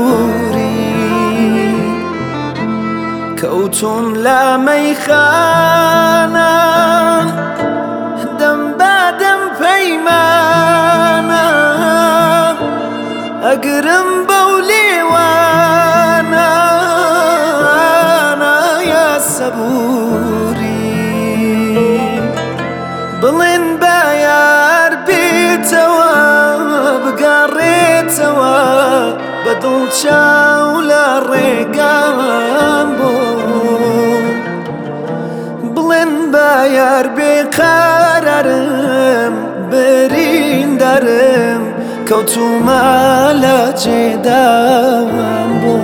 سەبووری کەوتون لە مەیخانە دەم بەدەم پەیمانە ئەگرم بەو لێوانە یا سەبووری بڵێن بە یار بێتەوە بگەڕێتەوە بە دڵچاو لە ڕێگام بۆ بڵێن بە یار بێقەرارم بریندارم کەوتومە لە جێدام بۆ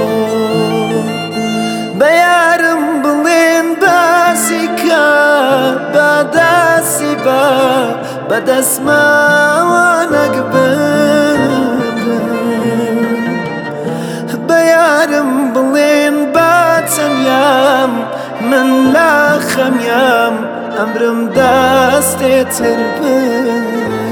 بە یارم بڵێن باسی کە بەدەسی بەدەستماوانەک ببرم بە یارم بڵێن با چەندیام من لە خەمیام ئەمرم دەستێتر بم